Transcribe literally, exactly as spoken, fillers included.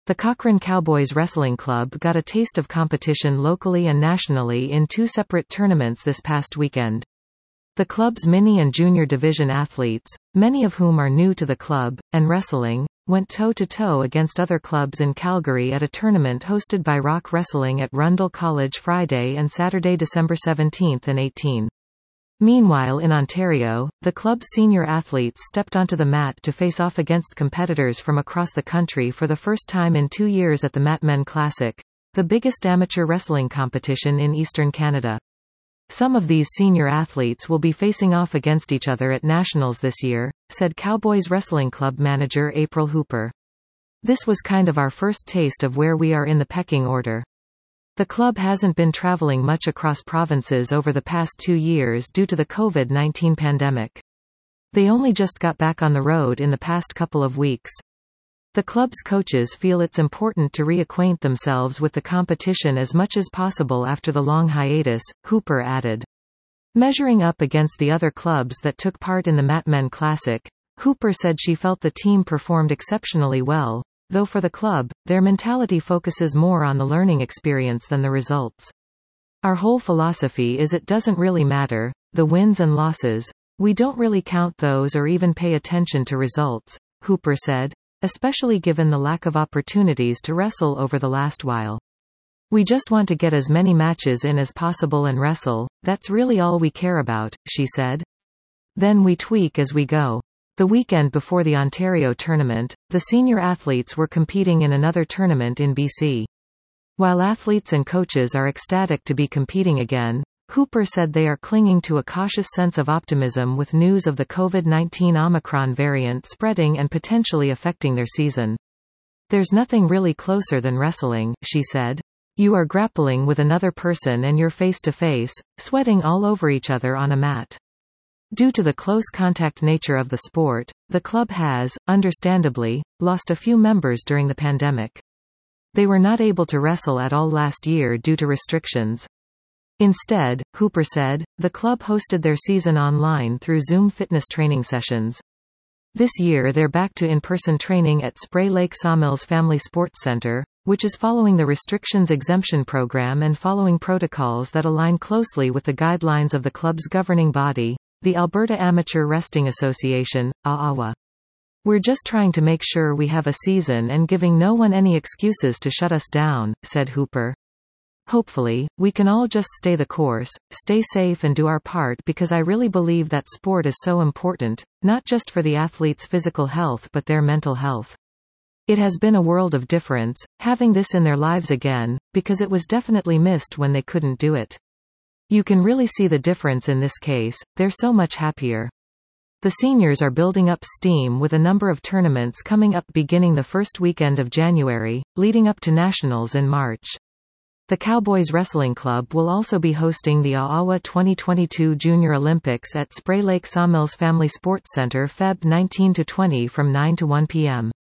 The Cochrane Cowboys Wrestling Club got a taste of competition locally and nationally in two separate tournaments this past weekend. The club's mini and junior division athletes, many of whom are new to the club, and wrestling, went toe-to-toe against other clubs in Calgary at a tournament hosted by Rock Wrestling at Rundle College Friday and Saturday December seventeenth and eighteenth. Meanwhile in Ontario, the club's senior athletes stepped onto the mat to face off against competitors from across the country for the first time in two years at the Matmen Classic, the biggest amateur wrestling competition in eastern Canada. Some of these senior athletes will be facing off against each other at nationals this year, said Cowboys Wrestling Club manager April Hooper. This was kind of our first taste of where we are in the pecking order. The club hasn't been traveling much across provinces over the past two years due to the COVID nineteen pandemic. They only just got back on the road in the past couple of weeks. The club's coaches feel it's important to reacquaint themselves with the competition as much as possible after the long hiatus, Hooper added. Measuring up against the other clubs that took part in the Matmen Classic, Hooper said she felt the team performed exceptionally well, though for the club, their mentality focuses more on the learning experience than the results. Our whole philosophy is it doesn't really matter, the wins and losses. We don't really count those or even pay attention to results, Hooper said, especially given the lack of opportunities to wrestle over the last while. We just want to get as many matches in as possible and wrestle, that's really all we care about, she said. Then we tweak as we go. The weekend before the Ontario tournament, the senior athletes were competing in another tournament in B C. While athletes and coaches are ecstatic to be competing again, Hooper said they are clinging to a cautious sense of optimism with news of the COVID nineteen Omicron variant spreading and potentially affecting their season. There's nothing really closer than wrestling, she said. You are grappling with another person and you're face to face, sweating all over each other on a mat. Due to the close contact nature of the sport, the club has, understandably, lost a few members during the pandemic. They were not able to wrestle at all last year due to restrictions. Instead, Hooper said, the club hosted their season online through Zoom fitness training sessions. This year they're back to in-person training at Spray Lake Sawmills Family Sports Center, which is following the restrictions exemption program and following protocols that align closely with the guidelines of the club's governing body, the Alberta Amateur Wrestling Association, A A W A. We're just trying to make sure we have a season and giving no one any excuses to shut us down, said Hooper. Hopefully, we can all just stay the course, stay safe and do our part because I really believe that sport is so important, not just for the athletes' physical health but their mental health. It has been a world of difference, having this in their lives again, because it was definitely missed when they couldn't do it. You can really see the difference in this case, they're so much happier. The seniors are building up steam with a number of tournaments coming up beginning the first weekend of January, leading up to nationals in March. The Cowboys Wrestling Club will also be hosting the A A W A twenty twenty-two Junior Olympics at Spray Lake Sawmills Family Sports Center February nineteenth to twentieth from nine to one p m